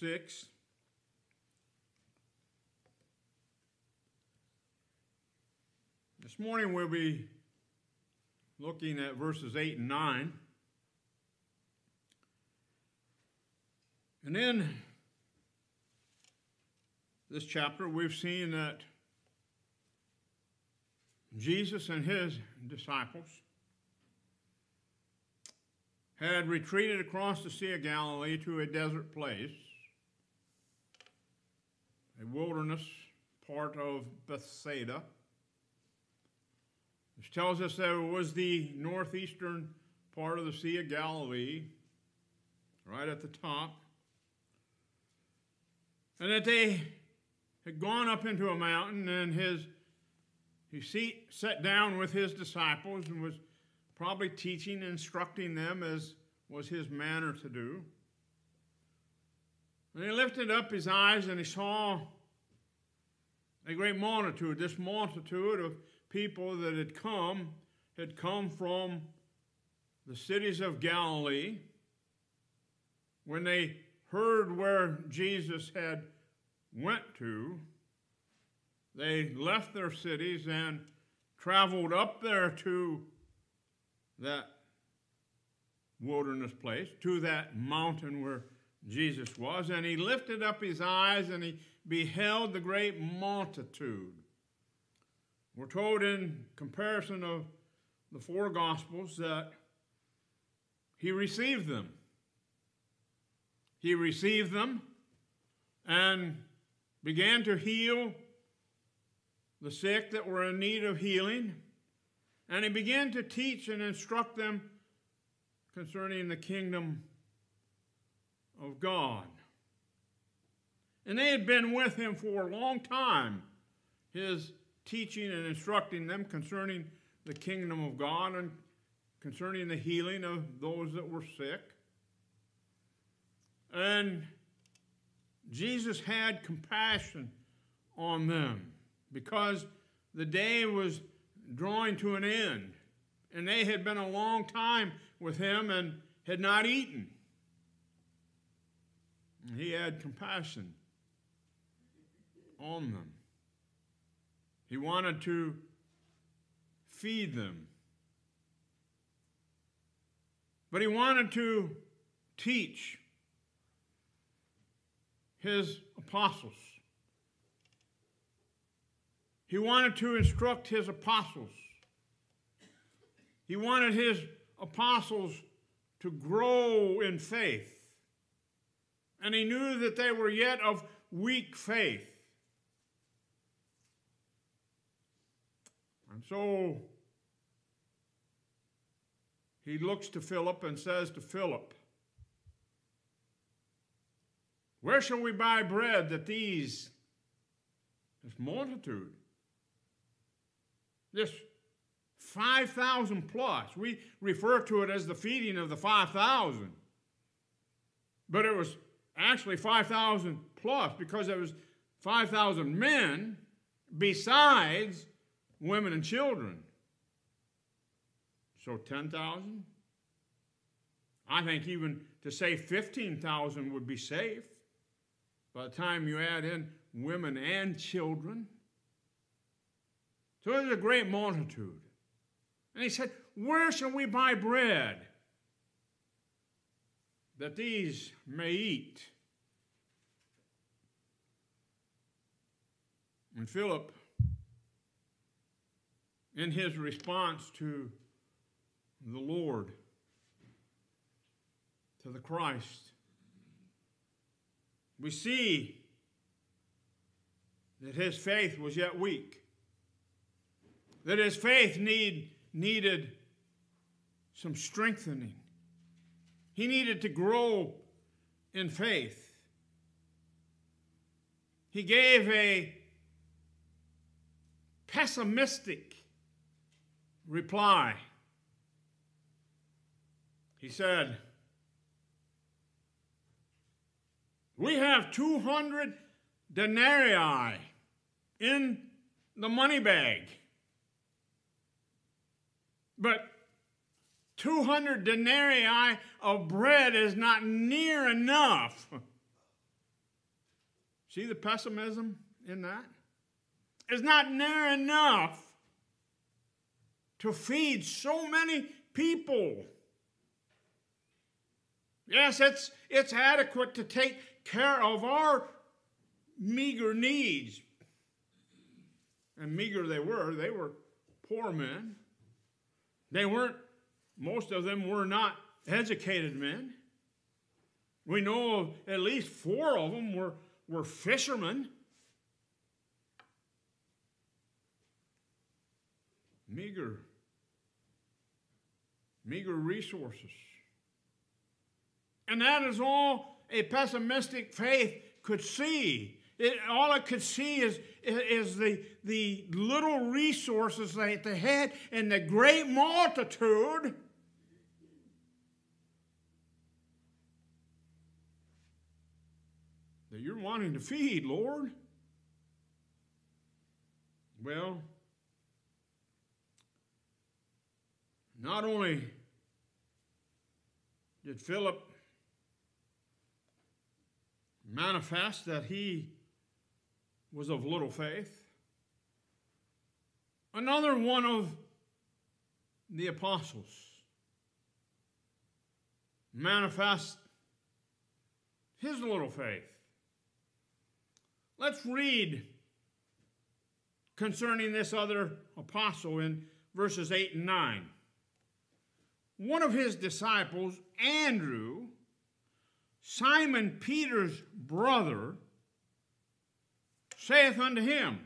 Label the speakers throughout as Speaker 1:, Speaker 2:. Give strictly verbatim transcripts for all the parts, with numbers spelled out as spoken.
Speaker 1: six. This morning we'll be looking at verses eight and nine. And in this chapter we've seen that Jesus and his disciples had retreated across the Sea of Galilee to a desert place, a wilderness part of Bethsaida. This tells us that it was the northeastern part of the Sea of Galilee, right at the top, and that they had gone up into a mountain, and his he seat, sat down with his disciples and was probably teaching and instructing them as was his manner to do. And he lifted up his eyes and he saw a great multitude, this multitude of people that had come, had come from the cities of Galilee. When they heard where Jesus had went to, they left their cities and traveled up there to that wilderness place, to that mountain where Jesus was. And he lifted up his eyes and he beheld the great multitude. We're told in comparison of the four Gospels that he received them. He received them and began to heal the sick that were in need of healing, and he began to teach and instruct them concerning the kingdom of God. And they had been with him for a long time, his teaching and instructing them concerning the kingdom of God and concerning the healing of those that were sick. And Jesus had compassion on them, because the day was drawing to an end, and they had been a long time with him and had not eaten. And he had compassion on them. He wanted to feed them. But he wanted to teach his apostles. He wanted to instruct his apostles. He wanted his apostles to grow in faith. And he knew that they were yet of weak faith. And so he looks to Philip and says to Philip, "Where shall we buy bread that these, this multitude, this five thousand plus," we refer to it as the feeding of the five thousand, but it was actually five thousand plus, because it was five thousand men besides women and children. So ten thousand? I think even to say fifteen thousand would be safe by the time you add in women and children. So there's a great multitude. And he said, "Where shall we buy bread that these may eat?" And Philip, in his response to the Lord, to the Christ, we see that his faith was yet weak, that his faith need, needed some strengthening. He needed to grow in faith. He gave a pessimistic reply. He said, "We have two hundred denarii in the money bag. But two hundred denarii of bread is not near enough See the pessimism in that? It's not near enough to feed so many people. Yes, it's, it's adequate to take care of our meager needs. And meager they were. They were poor men. They weren't, most of them were not educated men. We know of at least four of them were, were fishermen. Meager, meager resources. And that is all a pessimistic faith could see. It, all it could see is, is the, the little resources that they had and the great multitude that you're wanting to feed, Lord. Well, not only did Philip manifest that he was of little faith, another one of the apostles manifest his little faith. Let's read concerning this other apostle in verses eight and nine. One of his disciples, Andrew, Simon Peter's brother, saith unto him,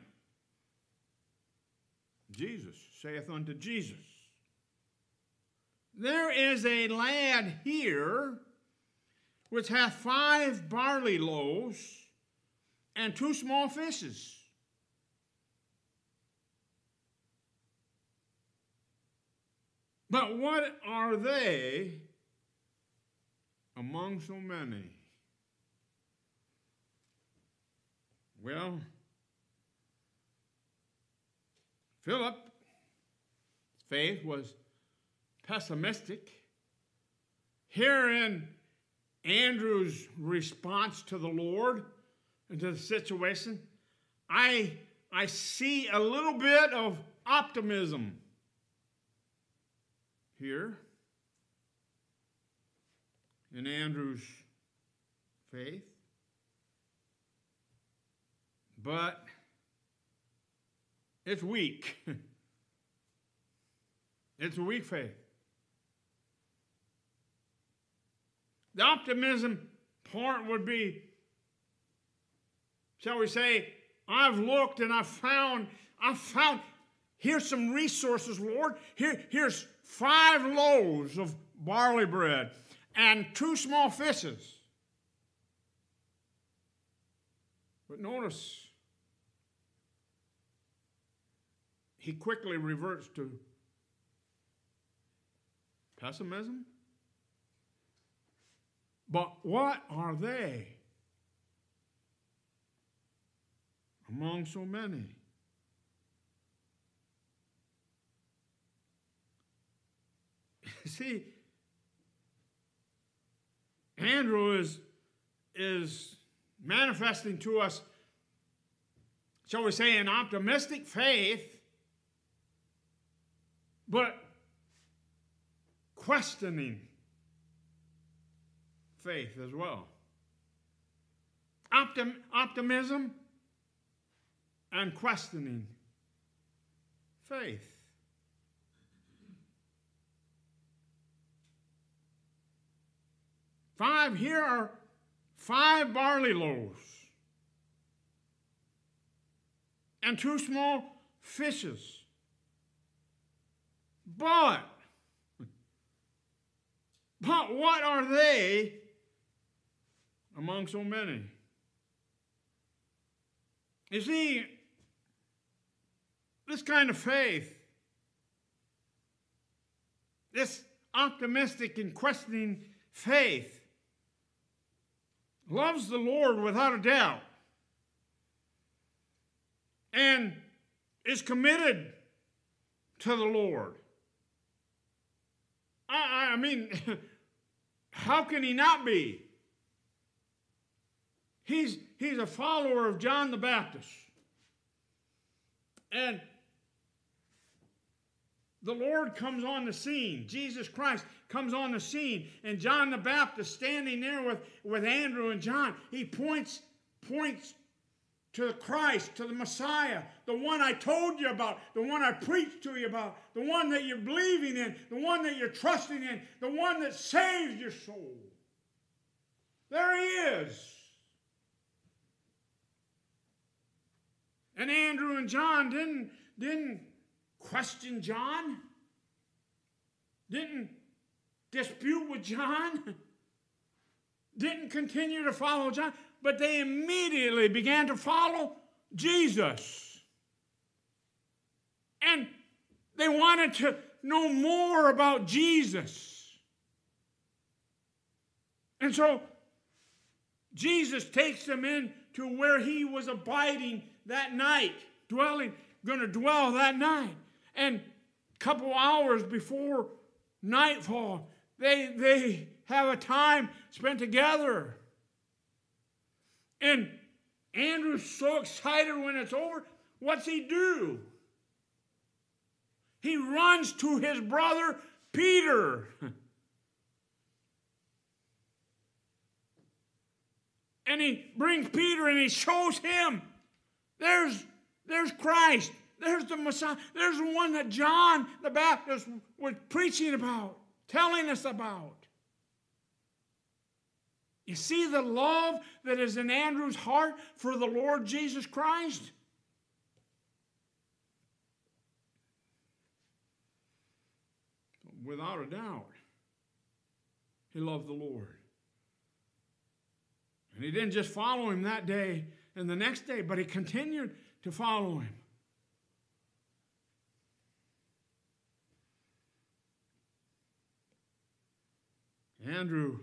Speaker 1: Jesus saith unto Jesus, there is a lad here which hath five barley loaves and two small fishes. But what are they among so many? Well, Philip's faith was pessimistic. Here in Andrew's response to the Lord and to the situation, I, I see a little bit of optimism here in Andrew's faith. But it's weak. It's a weak faith. The optimism part would be, shall we say, I've looked and I've found, I've found, here's some resources, Lord. Here, here's five loaves of barley bread and two small fishes. But notice, he quickly reverts to pessimism. But what are they among so many? See, Andrew is, is manifesting to us, shall we say, an optimistic faith, but questioning faith as well. Optim, optimism and questioning faith. Five, here are five barley loaves and two small fishes. But, but what are they among so many? You see, this kind of faith, this optimistic and questioning faith, loves the Lord without a doubt and is committed to the Lord. I, I mean, how can he not be? he's, he's a follower of John the Baptist. And the Lord comes on the scene. Jesus Christ comes on the scene. And John the Baptist standing there with, with Andrew and John, he points, points to the Christ, to the Messiah, the one I told you about, the one I preached to you about, the one that you're believing in, the one that you're trusting in, the one that saves your soul. There he is. And Andrew and John didn't, didn't question John, didn't dispute with John, didn't continue to follow John, but they immediately began to follow Jesus. And they wanted to know more about Jesus. And so Jesus takes them in to where he was abiding that night, dwelling, going to dwell that night. And a couple hours before nightfall, they, they have a time spent together. And Andrew's so excited when it's over. What's he do? He runs to his brother Peter. And he brings Peter and he shows him. There's, there's Christ. There's the Messiah. There's the one that John the Baptist was preaching about, telling us about. You see the love that is in Andrew's heart for the Lord Jesus Christ? Without a doubt, he loved the Lord. And he didn't just follow him that day and the next day, but he continued to follow him. Andrew,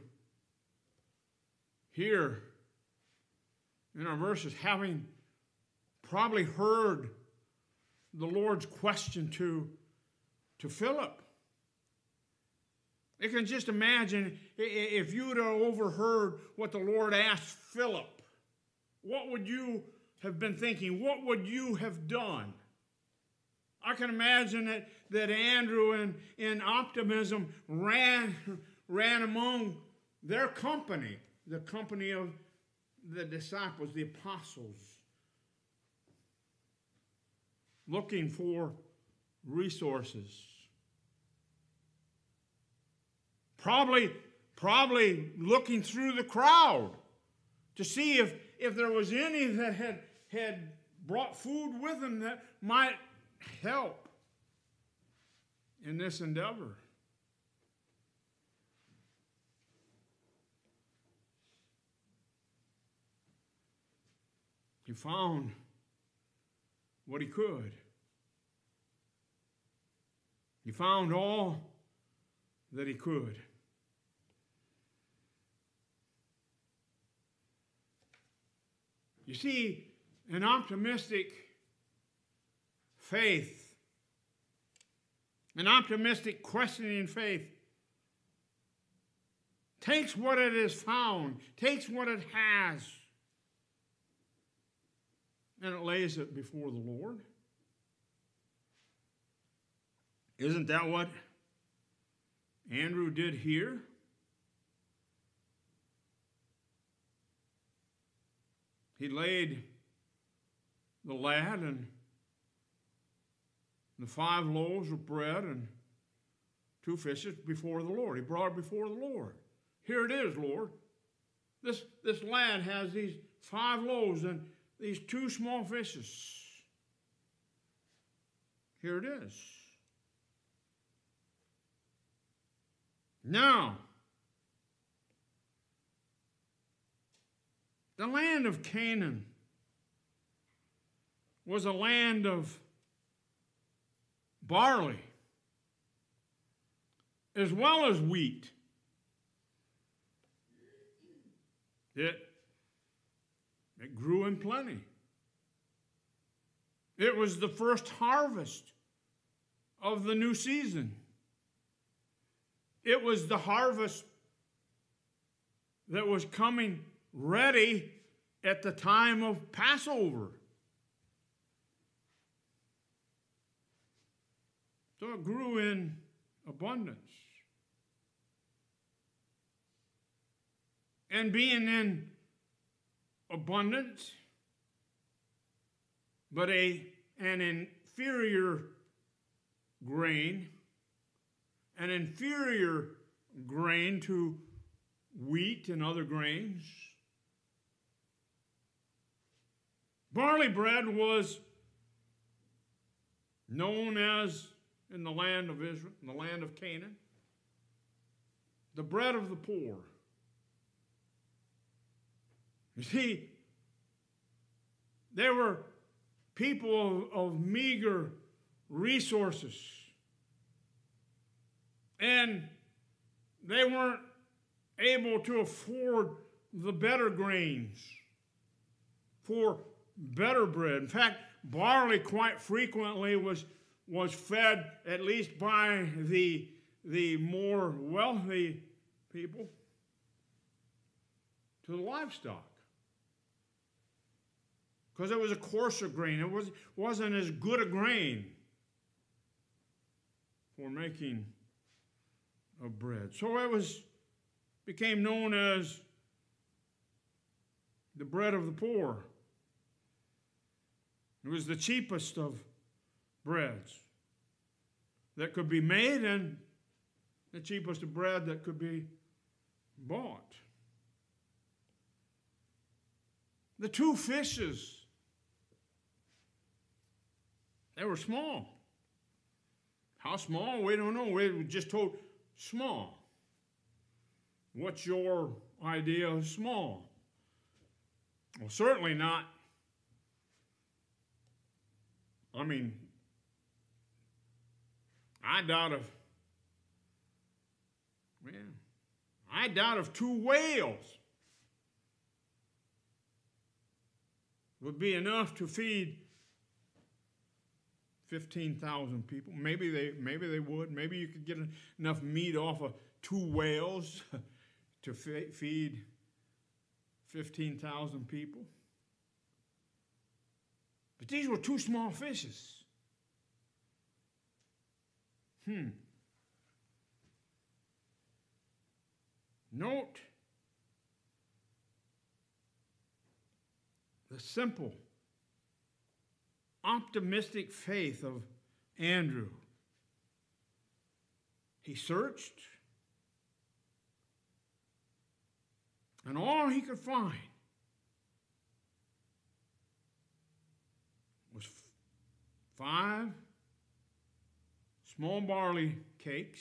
Speaker 1: here in our verses, having probably heard the Lord's question to, to Philip. You can just imagine if you would have overheard what the Lord asked Philip, what would you have been thinking? What would you have done? I can imagine that, that Andrew in, in optimism ran, ran among their company, the company of the disciples, the apostles, looking for resources. Probably, probably looking through the crowd to see if, if there was any that had, had brought food with them that might help in this endeavor. He found what he could. He found all that he could. You see, an optimistic faith, an optimistic questioning faith, takes what it has found, takes what it has, and it lays it before the Lord. Isn't that what Andrew did here? He laid the lad and the five loaves of bread and two fishes before the Lord. He brought it before the Lord. Here it is, Lord. This, this lad has these five loaves and these two small fishes. Here it is. Now, the land of Canaan was a land of barley as well as wheat. It, it grew in plenty. It was the first harvest of the new season. It was the harvest that was coming ready at the time of Passover. So it grew in abundance. And being in abundance, but a, an inferior grain, an inferior grain to wheat and other grains. Barley bread was known as, in the land of Israel, in the land of Canaan, the bread of the poor. You see, there were people of, of meager resources, and they weren't able to afford the better grains for better bread. In fact, barley quite frequently was, was fed, at least by the, the more wealthy people, to the livestock. Because it was a coarser grain. It was, wasn't as good a grain for making of bread. So it was became known as the bread of the poor. It was the cheapest of breads that could be made and the cheapest of bread that could be bought. The two fishes, they were small. How small? We don't know. We were just told small. What's your idea of small? Well, certainly not. I mean, I doubt if, well, I doubt if two whales would be enough to feed fifteen thousand people. Maybe they, maybe they would. Maybe you could get enough meat off of two whales to feed fifteen thousand people. But these were two small fishes. Hmm. Note the simple, optimistic faith of Andrew. He searched, and all he could find was five small barley cakes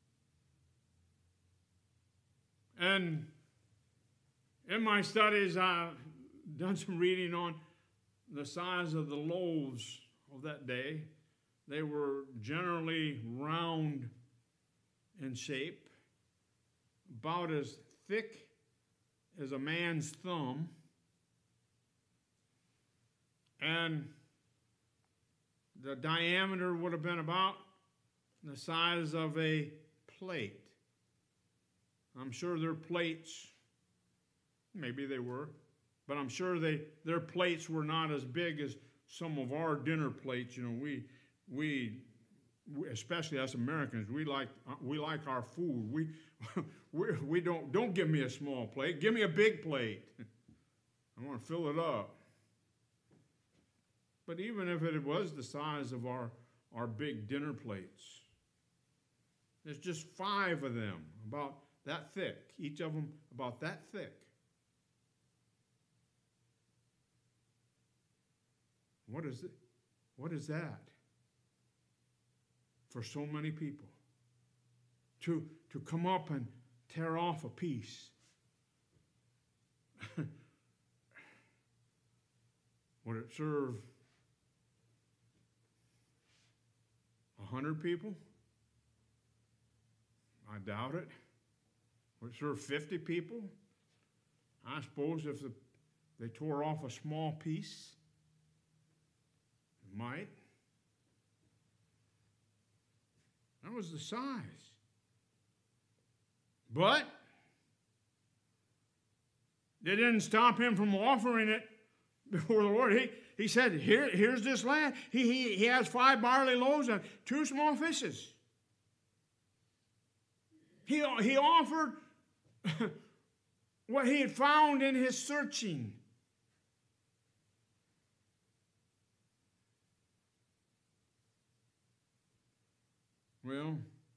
Speaker 1: and in my studies I've done some reading on the size of the loaves of that day. They were generally round in shape, about as thick as a man's thumb, and the diameter would have been about the size of a plate. I'm sure their plates, maybe they were, but I'm sure they their plates were not as big as some of our dinner plates. You know, we we, we especially us Americans, we like we like our food. We we we don't don't give me a small plate. Give me a big plate. I want to fill it up. But even if it was the size of our our big dinner plates, there's just five of them, about that thick. Each of them about that thick. What is it? What is that for so many people? To, to come up and tear off a piece. Would it serve a hundred people? I doubt it. Would it serve fifty people? I suppose if the, they tore off a small piece, it might. That was the size. But They didn't stop him from offering it before the Lord. He, he said, Here, here's this lad. He, he, he has five barley loaves and two small fishes. He, he offered what he had found in his searching. Well,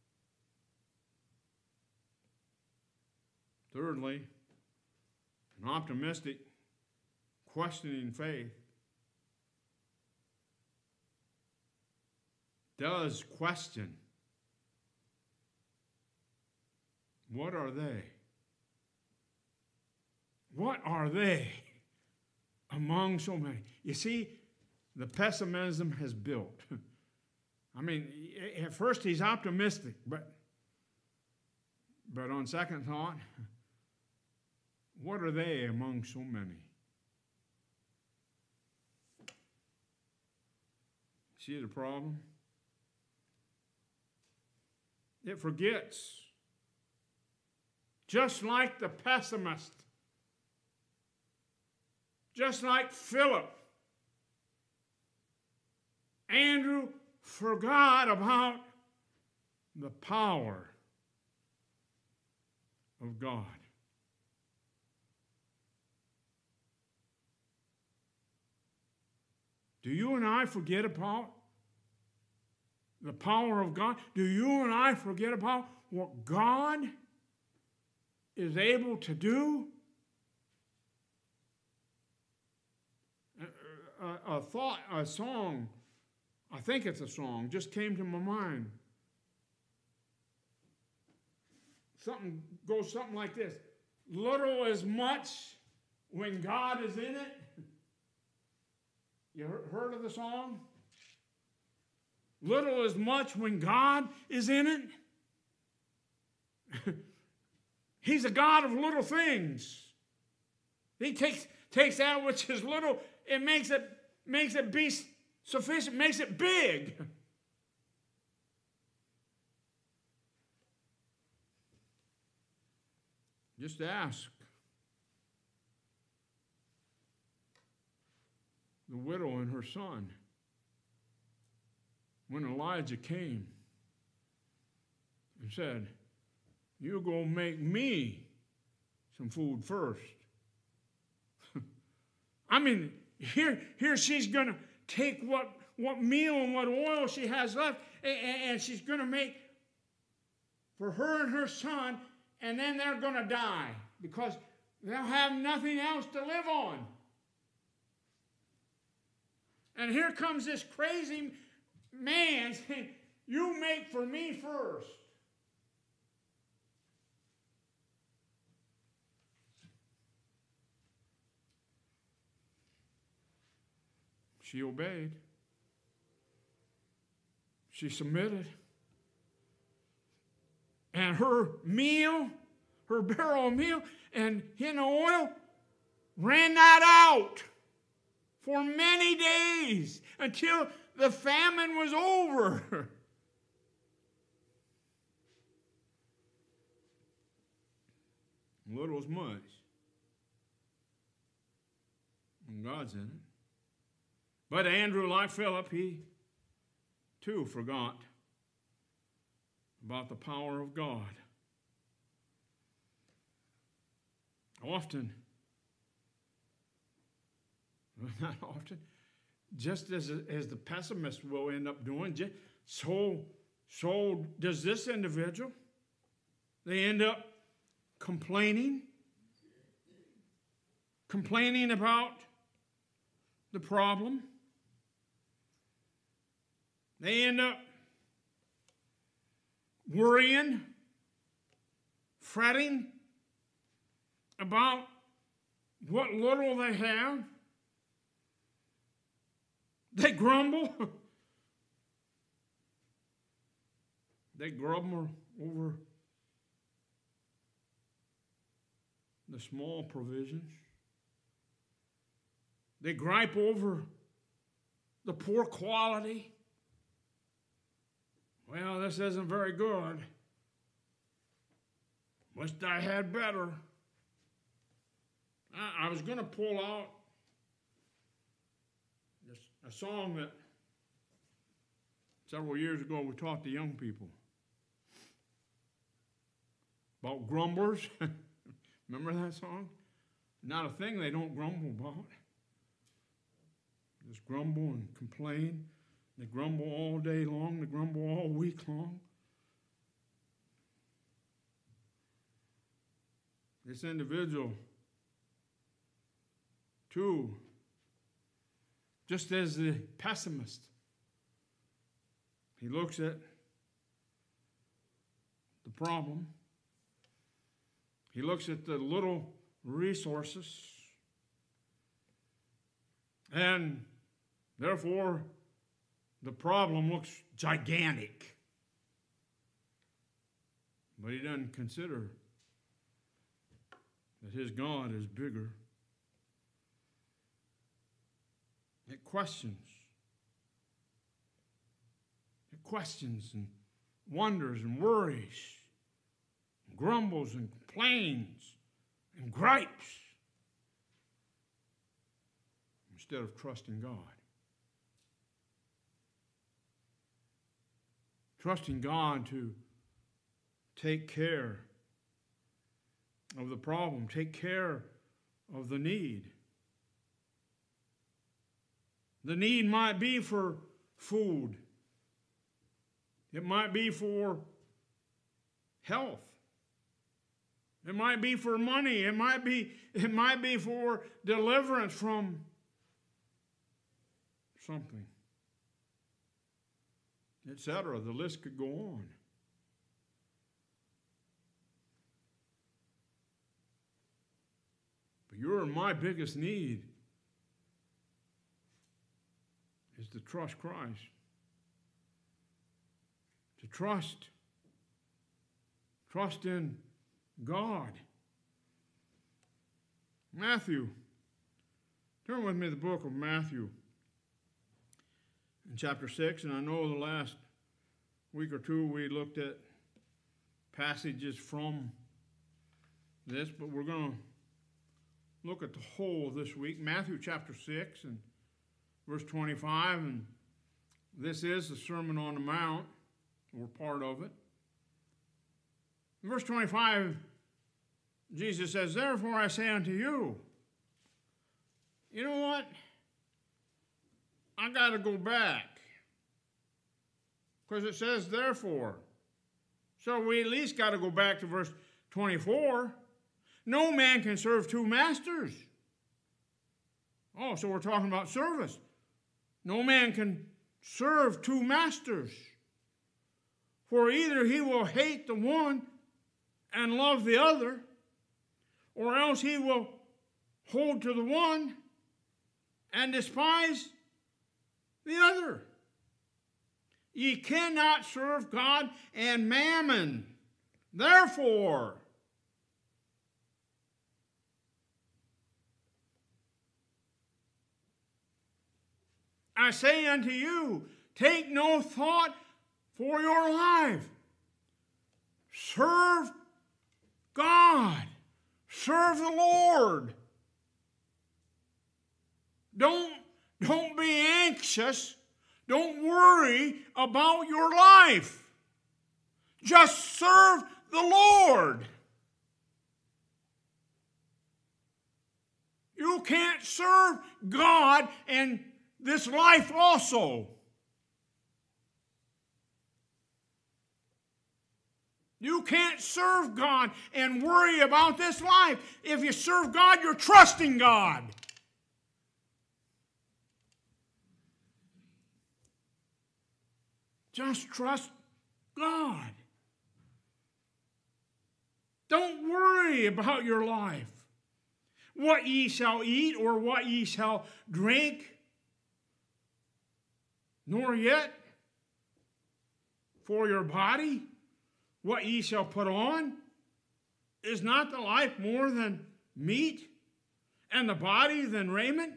Speaker 1: thirdly, an optimistic, questioning faith does question, what are they? What are they among so many? You see, the pessimism has built. I mean, at first he's optimistic, but, but on second thought, what are they among so many? See the problem? It forgets. Just like the pessimist, just like Philip, Andrew forgot about the power of God. Do you and I forget about the power of God? Do you and I forget about what God is able to do? A, a, a thought, a song, I think it's a song, just came to my mind. Something goes something like this. Little as much when God is in it. You heard of the song? Little as much when God is in it. He's a God of little things. He takes, takes that which is little, it makes it, makes it be sufficient, makes it big. Just ask the widow and her son when Elijah came and said, you go make me some food first. I mean, here, here she's going to take what, what meal and what oil she has left, and, and she's going to make for her and her son, and then they're going to die because they'll have nothing else to live on. And here comes this crazy man saying, you make for me first. She obeyed. She submitted. And her meal, her barrel of meal, and in the oil ran that out for many days until the famine was over. Little as much when God's in it. But Andrew, like Philip, he too forgot about the power of God. Often, not often, just as, as the pessimist will end up doing, just, so, so does this individual. They end up complaining, complaining about the problem. They end up worrying, fretting about what little they have. They grumble. They grumble over the small provisions. They gripe over the poor quality. Well, this isn't very good. Wished I had better. I, I was going to pull out this, a song that several years ago we taught the young people about grumblers. Remember that song? Not a thing they don't grumble about. Just grumble and complain. They grumble all day long. They grumble all week long. This individual, too, just as the pessimist, he looks at the problem. He looks at the little resources, and therefore the problem looks gigantic. But he doesn't consider that his God is bigger. It questions. It questions and wonders and worries, and grumbles and complains and gripes instead of trusting God. Trusting God to take care of the problem, take care of the need. The need might be for food. It might be for health. It might be for money. It might be, it might be for deliverance from something, et cetera. The list could go on. But your and my biggest need is to trust Christ. To trust. Trust in God. Matthew. Turn with me to the book of Matthew in chapter six. And I know the last week or two we looked at passages from this, but we're going to look at the whole this week. Matthew chapter six and verse twenty-five. And this is the Sermon on the Mount, or part of it. In verse twenty-five, Jesus says, "Therefore I say unto you," you know what? I got to go back. Because it says therefore. So we at least got to go back to verse twenty-four. No man can serve two masters. Oh, so we're talking about service. No man can serve two masters. For either he will hate the one and love the other, or else he will hold to the one and despise the other. Ye cannot serve God and mammon. Therefore, I say unto you, take no thought for your life. Serve God. Serve the Lord. Don't, don't be anxious. Don't worry about your life. Just serve the Lord. You can't serve God and this life also. You can't serve God and worry about this life. If you serve God, you're trusting God. Just trust God. Don't worry about your life. What ye shall eat or what ye shall drink, nor yet for your body what ye shall put on. Is not the life more than meat, and the body than raiment?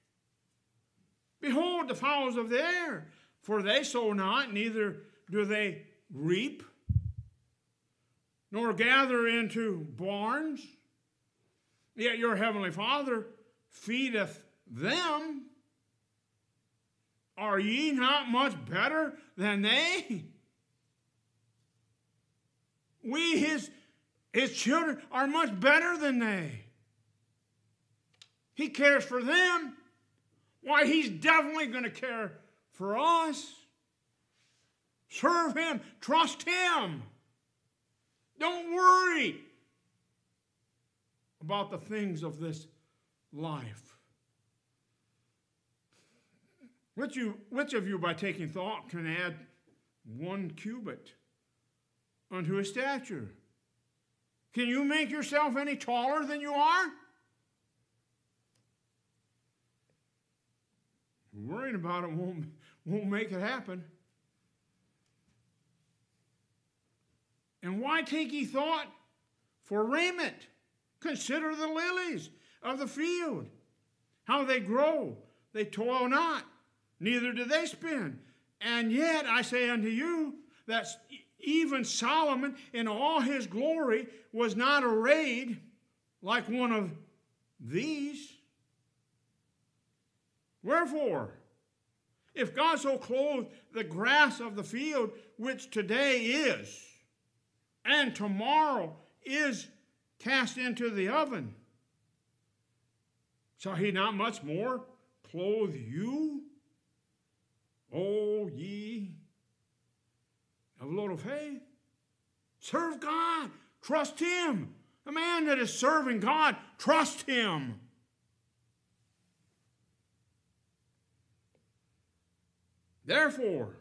Speaker 1: Behold the fowls of the air, for they sow not, neither do they reap, nor gather into barns, Yet your heavenly Father feedeth them. Are ye not much better than they? We, his, his children, are much better than they. He cares for them. Why, he's definitely going to care for us. Serve him. Trust him. Don't worry about the things of this life. Which, you, which of you, by taking thought, can add one cubit unto his stature? Can you make yourself any taller than you are? Worrying about it won't, won't make it happen. And why take ye thought for raiment? Consider the lilies of the field, how they grow. They toil not, neither do they spin. And yet I say unto you that even Solomon in all his glory was not arrayed like one of these. Wherefore, if God so clothed the grass of the field, which today is, and tomorrow is cast into the oven, shall he not much more clothe you, O ye of little faith? Serve God. Trust him. A man that is serving God, trust him. Therefore,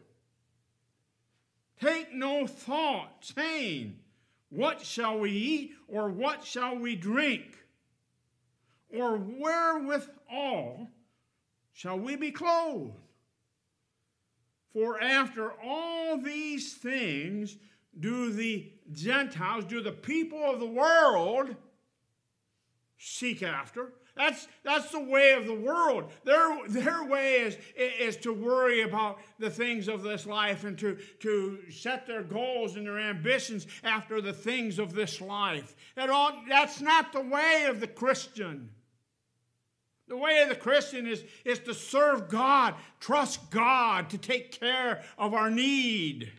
Speaker 1: take no thought, saying, what shall we eat, or what shall we drink? Or wherewithal shall we be clothed? For after all these things do the Gentiles, do the people of the world seek after. That's, that's the way of the world. Their, their way is, is to worry about the things of this life and to, to set their goals and their ambitions after the things of this life. That all, that's not the way of the Christian. The way of the Christian is, is to serve God, trust God to take care of our need.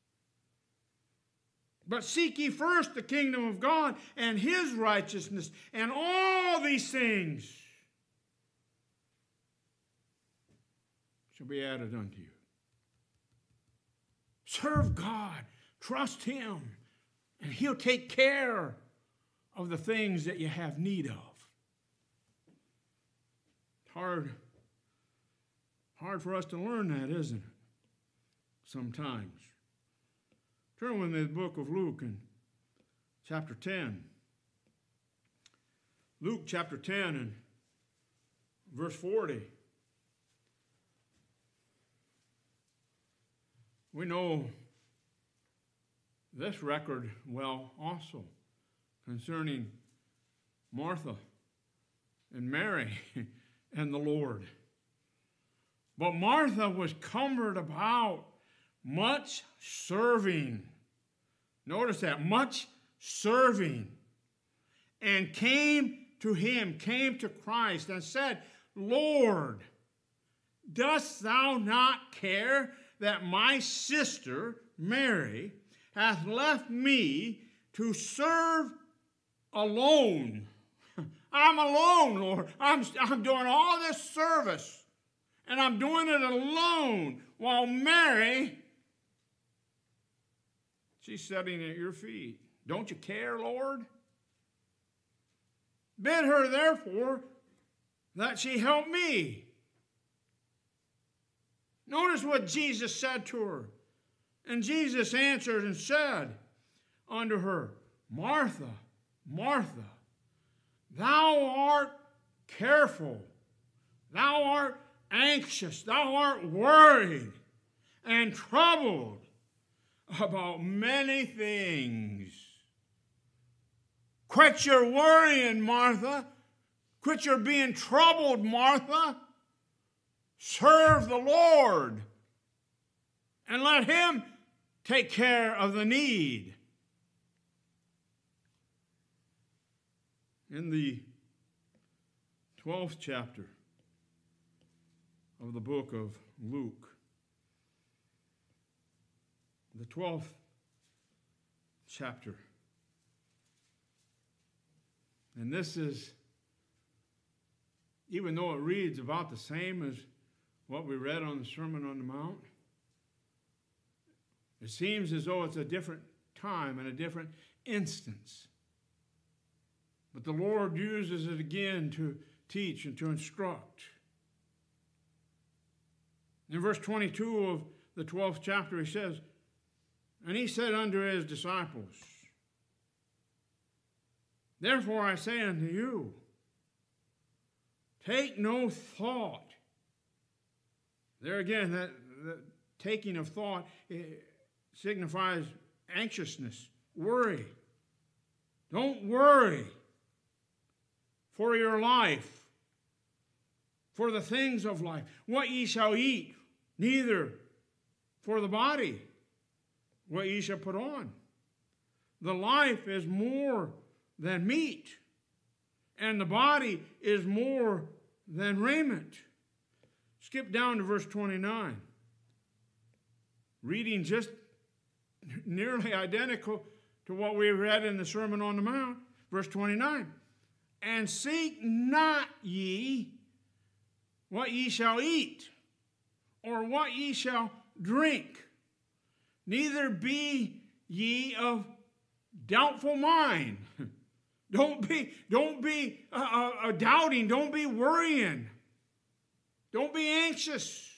Speaker 1: But seek ye first the kingdom of God and his righteousness, and all these things shall be added unto you. Serve God, trust him, and he'll take care of the things that you have need of. It's hard, hard for us to learn that, isn't it? Sometimes. Turn with me to the book of Luke in chapter ten. Luke chapter ten and verse forty. We know this record well also concerning Martha and Mary and the Lord. But Martha was cumbered about much serving. Notice that, much serving. And came to him, came to Christ and said, Lord, dost thou not care that my sister Mary hath left me to serve alone? I'm alone, Lord. I'm, I'm doing all this service, and I'm doing it alone, while Mary, she's sitting at your feet. Don't you care, Lord? Bid her, therefore, that she help me. Notice what Jesus said to her. And Jesus answered and said unto her, Martha, Martha, thou art careful, thou art anxious, thou art worried and troubled about many things. Quit your worrying, Martha. Quit your being troubled, Martha. Serve the Lord and let him take care of the need. In the twelfth chapter of the book of Luke. The twelfth chapter. And this is, even though it reads about the same as what we read on the Sermon on the Mount, it seems as though it's a different time and a different instance. But the Lord uses it again to teach and to instruct. In verse twenty-two of the twelfth chapter, he says, "And he said unto his disciples, Therefore I say unto you, take no thought." There again, that, that taking of thought signifies anxiousness, worry. Don't worry for your life, for the things of life, what ye shall eat, neither for the body, what ye shall put on. The life is more than meat, and the body is more than raiment. Skip down to verse twenty-nine. Reading just nearly identical to what we read in the Sermon on the Mount. Verse twenty-nine. "And seek not ye what ye shall eat, or what ye shall drink, neither be ye of doubtful mind." Don't be, don't be uh, uh, doubting. Don't be worrying. Don't be anxious.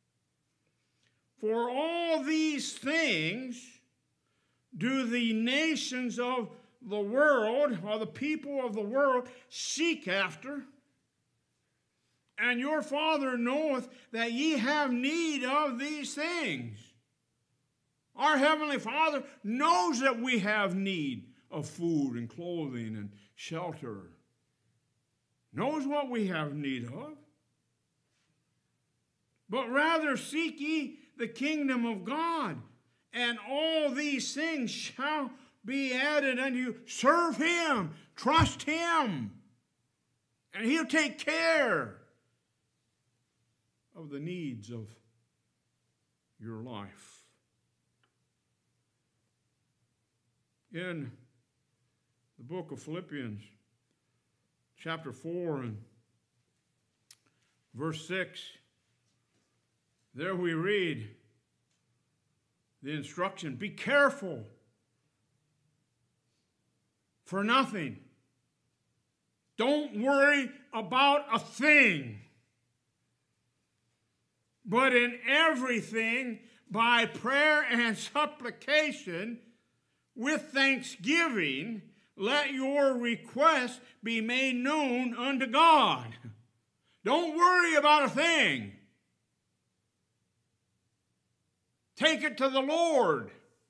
Speaker 1: For all these things do the nations of the world, or the people of the world, seek after. And your Father knoweth that ye have need of these things. Our Heavenly Father knows that we have need of food and clothing and shelter. Knows what we have need of. But rather seek ye the kingdom of God, and all these things shall be added unto you. Serve Him. Trust Him. And He'll take care of the needs of your life. In the book of Philippians, chapter four and verse six, there we read the instruction, be careful for nothing. Don't worry about a thing, but in everything, by prayer and supplication, with thanksgiving, let your requests be made known unto God. Don't worry about a thing. Take it to the Lord.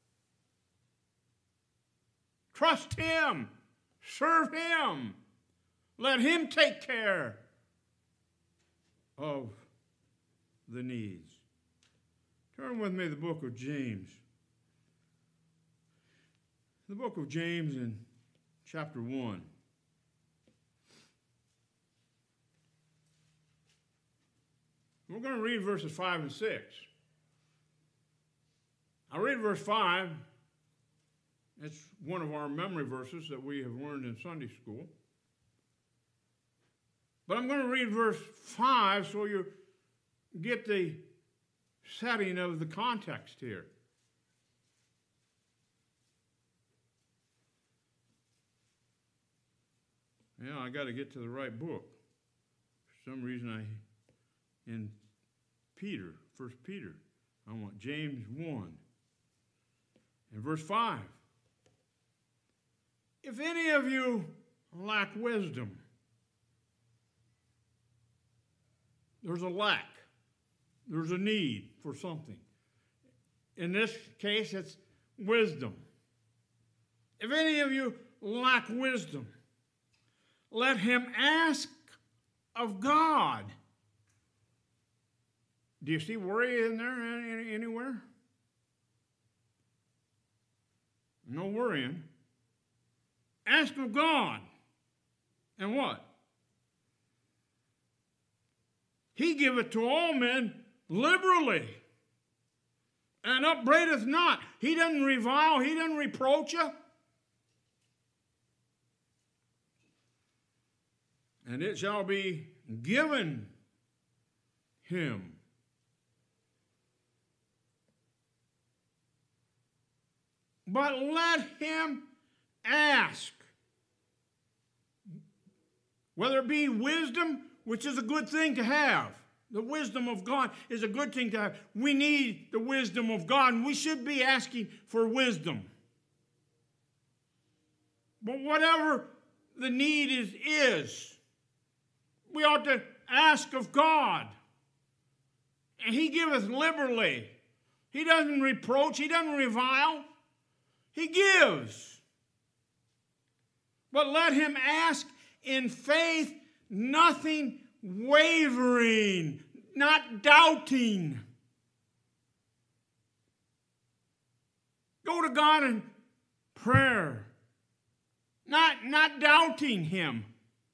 Speaker 1: Trust Him. Serve Him. Let Him take care of the needs. Turn with me to the book of James. The book of James in chapter one. We're going to read verses five and six. I'll read verse five. It's one of our memory verses that we have learned in Sunday school. But I'm going to read verse five so you get the setting of the context here. Yeah, I got to get to the right book. For some reason, I, in Peter, First Peter, I want James one. And verse five. If any of you lack wisdom, there's a lack. There's a need for something. In this case, it's wisdom. If any of you lack wisdom, let him ask of God. Do you see worry in there anywhere? No worrying. Ask of God. And what? He giveth to all men liberally, and upbraideth not. He doesn't revile, he doesn't reproach you. And it shall be given him. But let him ask, whether it be wisdom, which is a good thing to have. The wisdom of God is a good thing to have. We need the wisdom of God, and we should be asking for wisdom. But whatever the need is, is, we ought to ask of God. And he giveth liberally. He doesn't reproach, he doesn't revile. He gives. But let him ask in faith, nothing wavering, not doubting. Go to God in prayer, not, not doubting him.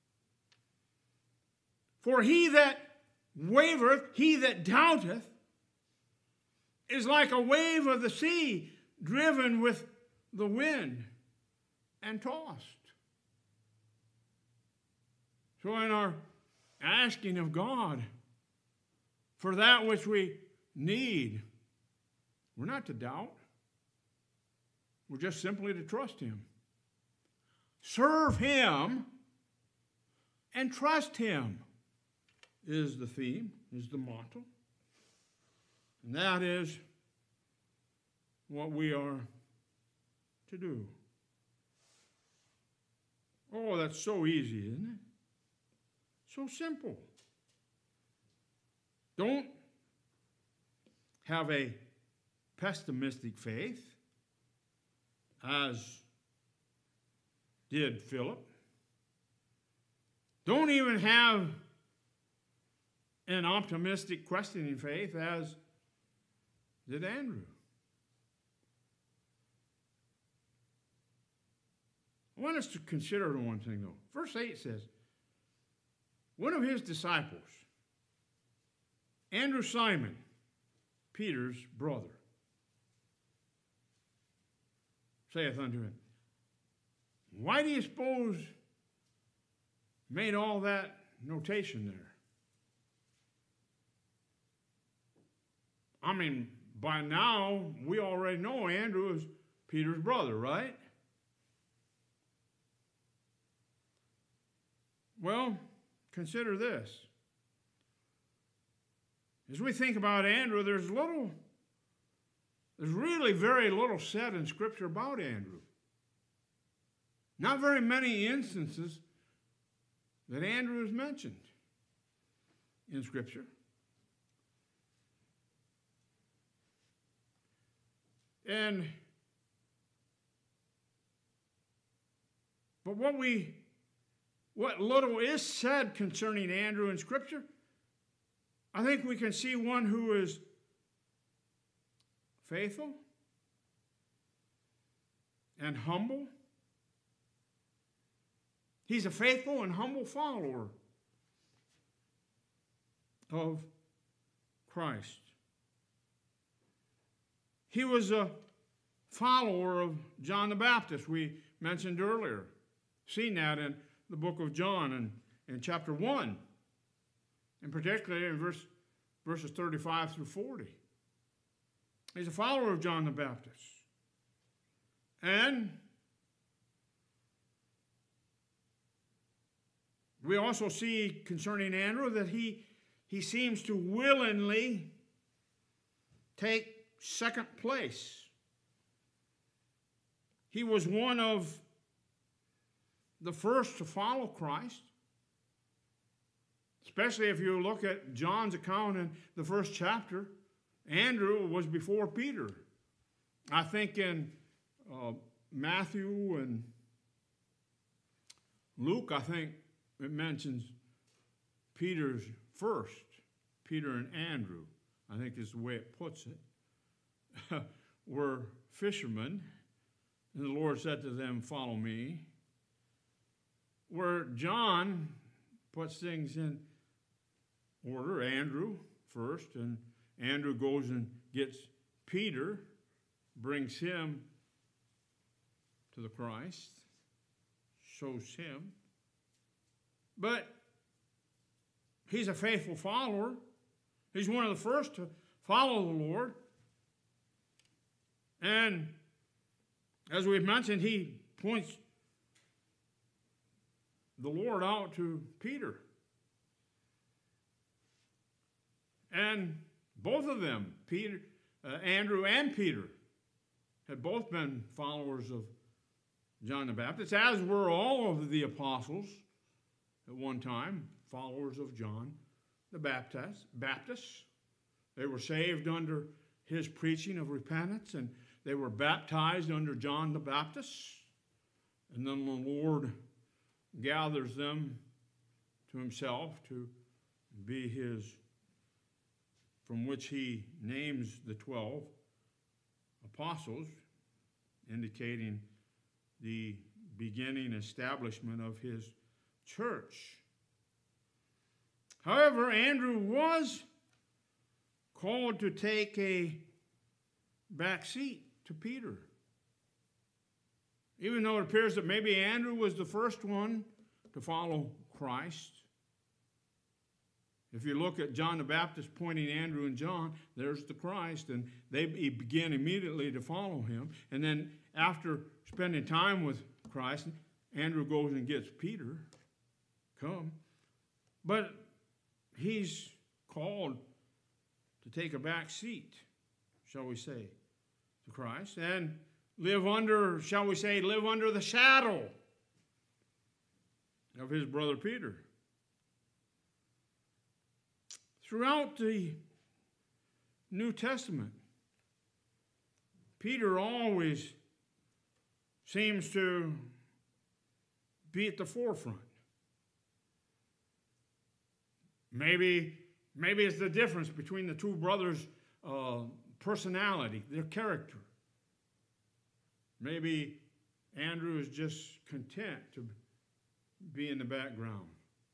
Speaker 1: For he that wavereth, he that doubteth, is like a wave of the sea, driven with the wind and tossed. So in our asking of God for that which we need, we're not to doubt. We're just simply to trust him. Serve him and trust him is the theme, is the motto. And that is what we are to do. Oh, that's so easy, isn't it? So simple. Don't have a pessimistic faith, as did Philip. Don't even have an optimistic, questioning faith, as did Andrew. I want us to consider one thing, though. Verse eight says, one of his disciples, Andrew Simon, Peter's brother, saith unto him, why do you suppose made all that notation there? I mean, by now, we already know Andrew is Peter's brother, right? Well, consider this. As we think about Andrew, there's little, there's really very little said in Scripture about Andrew. Not very many instances that Andrew is mentioned in Scripture. And, but what we, what little is said concerning Andrew in Scripture, I think we can see one who is faithful and humble. He's a faithful and humble follower of Christ. He was a follower of John the Baptist, we mentioned earlier. Seen that in the book of John and in chapter one, and particularly in verse, verses thirty-five through forty. He's a follower of John the Baptist. And we also see concerning Andrew that he, he seems to willingly take second place. He was one of the first to follow Christ. Especially if you look at John's account in the first chapter, Andrew was before Peter. I think in uh, Matthew and Luke, I think it mentions Peter's first, Peter and Andrew, I think is the way it puts it, were fishermen, and the Lord said to them, follow me. Where John puts things in order, Andrew first, and Andrew goes and gets Peter, brings him to the Christ, shows him. But he's a faithful follower. He's one of the first to follow the Lord. And as we've mentioned, he points the Lord out to Peter. And both of them, Peter, uh, Andrew and Peter, had both been followers of John the Baptist, as were all of the apostles at one time, followers of John the Baptist. Baptist. They were saved under his preaching of repentance, and they were baptized under John the Baptist. And then the Lord gathers them to himself to be his, from which he names the twelve apostles, indicating the beginning establishment of his church. However, Andrew was called to take a back seat to Peter. Even though it appears that maybe Andrew was the first one to follow Christ. If you look at John the Baptist pointing Andrew and John, there's the Christ, and they began immediately to follow him. And then after spending time with Christ, Andrew goes and gets Peter. Come. But he's called to take a back seat, shall we say, to Christ, and live under, shall we say, live under the shadow of his brother Peter. Throughout the New Testament, Peter always seems to be at the forefront. Maybe, maybe it's the difference between the two brothers' uh, personality, their character. Maybe Andrew is just content to be in the background.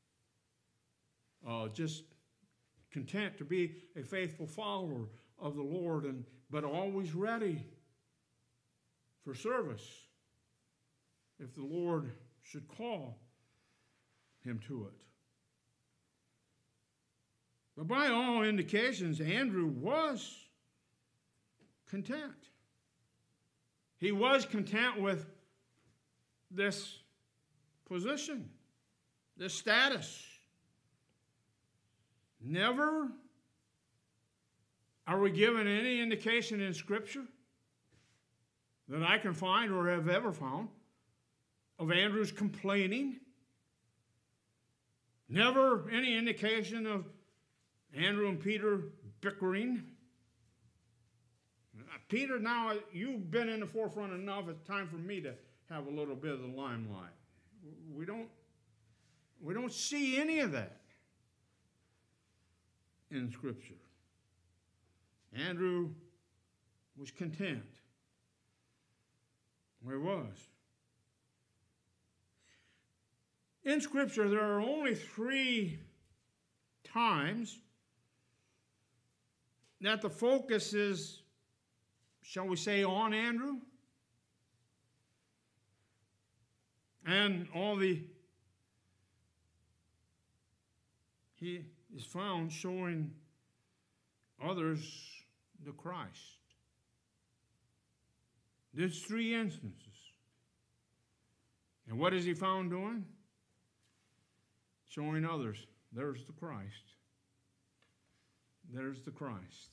Speaker 1: Uh, just content to be a faithful follower of the Lord, and but always ready for service if the Lord should call him to it. But by all indications, Andrew was content. He was content with this position, this status. Never are we given any indication in Scripture that I can find or have ever found of Andrew's complaining. Never any indication of Andrew and Peter bickering. Peter, now you've been in the forefront enough. It's time for me to have a little bit of the limelight. We don't, we don't see any of that in Scripture. Andrew was content where he was. In Scripture, there are only three times that the focus is, shall we say, on Andrew. And all the, he is found showing others the Christ. There's three instances. And what is he found doing? Showing others. There's the Christ. There's the Christ.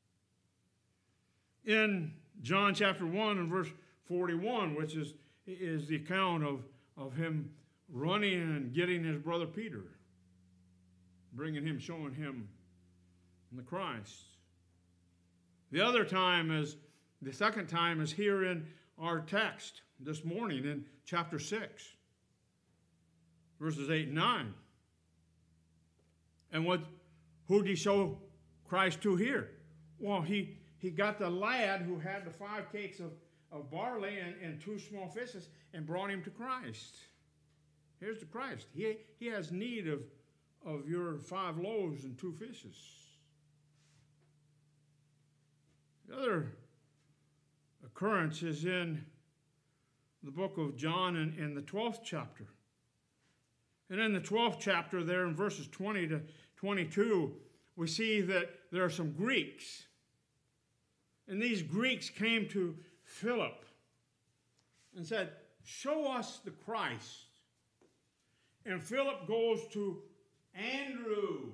Speaker 1: In John chapter one and verse forty-one, which is, is the account of, of him running and getting his brother Peter, bringing him, showing him the Christ. The other time is, the second time is here in our text this morning in chapter six, verses eight and nine. And what, who did he show Christ to here? Well, he, he got the lad who had the five cakes of, of barley and, and two small fishes and brought him to Christ. Here's the Christ. He, he has need of, of your five loaves and two fishes? The other occurrence is in the book of John in, in the twelfth chapter. And in the twelfth chapter there in verses twenty to twenty-two, we see that there are some Greeks. And these Greeks came to Philip and said, "Show us the Christ." And Philip goes to Andrew.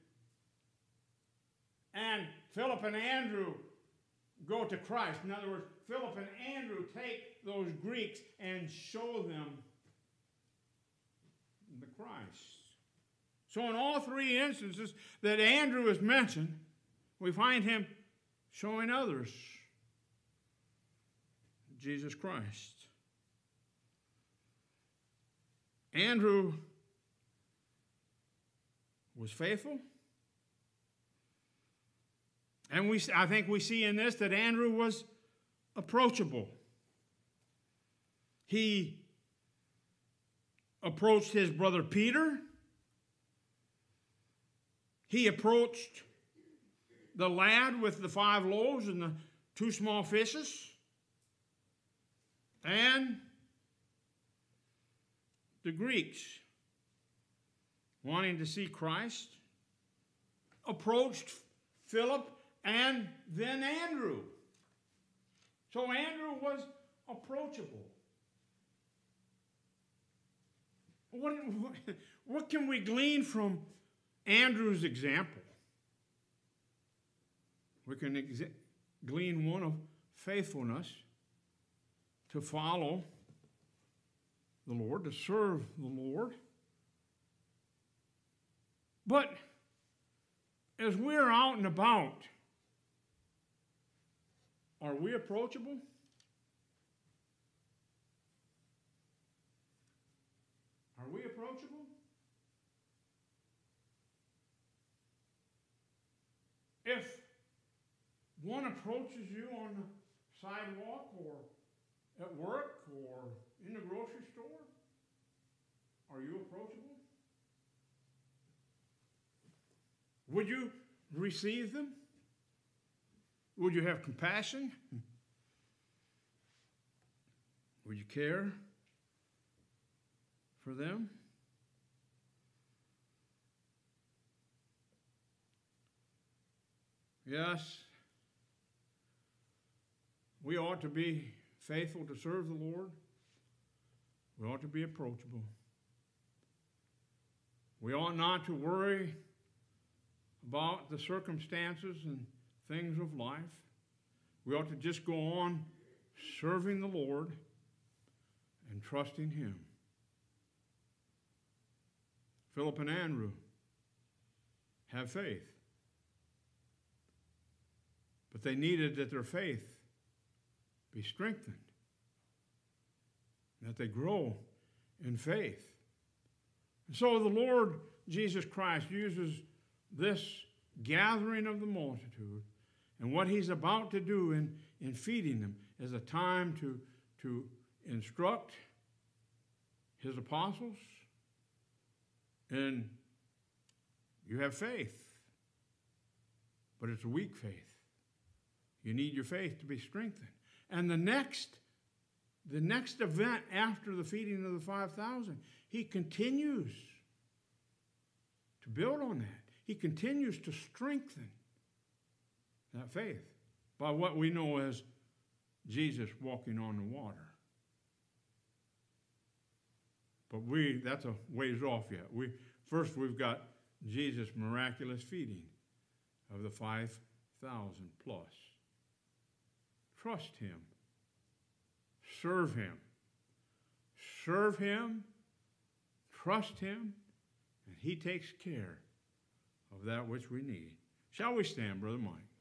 Speaker 1: And Philip and Andrew go to Christ. In other words, Philip and Andrew take those Greeks and show them the Christ. So in all three instances that Andrew is mentioned, we find him showing others Jesus Christ. Andrew was faithful. And we, I think we see in this that Andrew was approachable. He approached his brother Peter. He approached the lad with the five loaves and the two small fishes. And the Greeks, wanting to see Christ, approached Philip and then Andrew. So Andrew was approachable. What, what can we glean from Andrew's example? We can ex- glean one of faithfulness to follow the Lord, to serve the Lord. But as we're out and about, are we approachable? Are we approachable? If one approaches you on the sidewalk or at work or in the grocery store, are you approachable? Would you receive them? Would you have compassion? Would you care for them? Yes, we ought to be faithful to serve the Lord. We ought to be approachable. We ought not to worry about the circumstances and things of life. We ought to just go on serving the Lord and trusting Him. Philip and Andrew have faith. But they needed that their faith be strengthened, that they grow in faith. And so the Lord Jesus Christ uses this gathering of the multitude and what He's about to do in, in feeding them as a time to, to instruct His apostles. And you have faith, but it's a weak faith. You need your faith to be strengthened. And the next, the next event after the feeding of the five thousand, He continues to build on that. He continues to strengthen that faith by what we know as Jesus walking on the water. But we, that's a ways off yet. We, first we've got Jesus' miraculous feeding of the five thousand plus. Trust Him. Serve Him. Serve Him. Trust Him. And He takes care of that which we need. Shall we stand, Brother Mike?